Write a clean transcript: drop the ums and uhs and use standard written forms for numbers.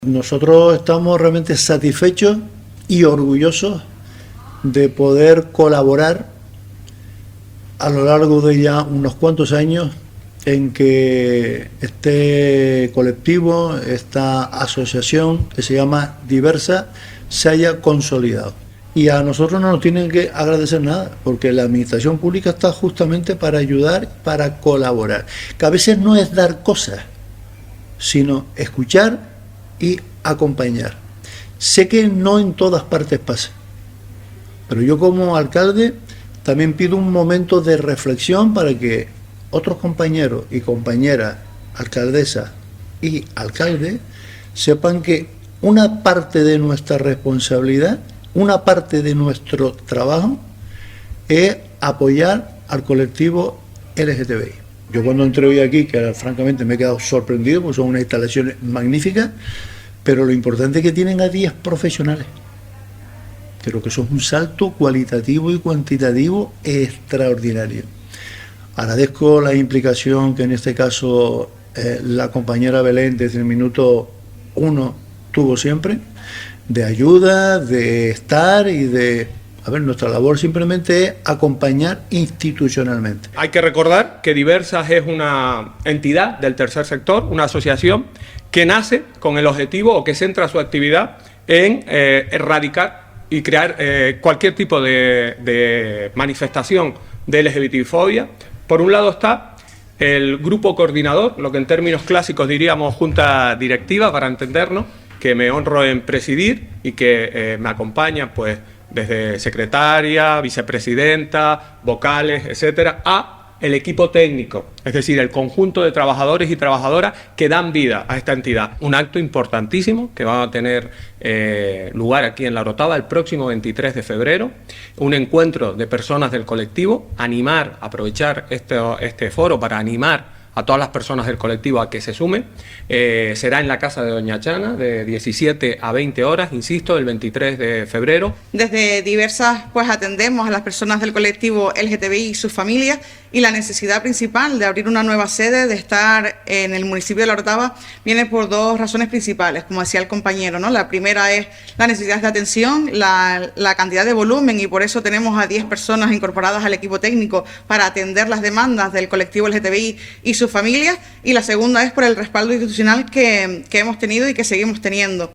Nosotros estamos realmente satisfechos y orgullosos de poder colaborar a lo largo de ya unos cuantos años en que este colectivo, esta asociación que se llama Diversa, se haya consolidado. Y a nosotros no nos tienen que agradecer nada, porque la administración pública está justamente para ayudar, para colaborar. Que a veces no es dar cosas, sino escuchar y acompañar. Sé que no en todas partes pasa, pero yo como alcalde también pido un momento de reflexión para que otros compañeros y compañeras, alcaldesas y alcaldes, sepan que una parte de nuestra responsabilidad, una parte de nuestro trabajo es apoyar al colectivo LGTBI. Yo cuando entré hoy aquí, que francamente me he quedado sorprendido, porque son unas instalaciones magníficas, pero lo importante es que tienen a 10 profesionales. Creo que eso es un salto cualitativo y cuantitativo extraordinario. Agradezco la implicación que en este caso la compañera Belén desde el minuto 1 tuvo siempre, de ayuda, de estar y de... A ver, nuestra labor simplemente es acompañar institucionalmente. Hay que recordar que Diversas es una entidad del tercer sector, una asociación que nace con el objetivo o que centra su actividad en erradicar y crear cualquier tipo de manifestación de LGBTfobia. Por un lado está el grupo coordinador, lo que en términos clásicos diríamos junta directiva, para entendernos, que me honro en presidir y que me acompaña pues desde secretaria, vicepresidenta, vocales, etcétera, a el equipo técnico, es decir, el conjunto de trabajadores y trabajadoras que dan vida a esta entidad. Un acto importantísimo que va a tener lugar aquí en La Orotava el próximo 23 de febrero, un encuentro de personas del colectivo, aprovechar este foro para animar a todas las personas del colectivo a que se sumen. Será en la casa de Doña Chana de 17 a 20 horas, insisto, el 23 de febrero. Desde Diversas pues atendemos a las personas del colectivo LGTBI y sus familias, y la necesidad principal de abrir una nueva sede, de estar en el municipio de La Orotava, viene por dos razones principales, como decía el compañero, ¿no? La primera es la necesidad de atención, la cantidad de volumen, y por eso tenemos a 10 personas incorporadas al equipo técnico para atender las demandas del colectivo LGTBI y sus familias, y la segunda es por el respaldo institucional que hemos tenido y que seguimos teniendo.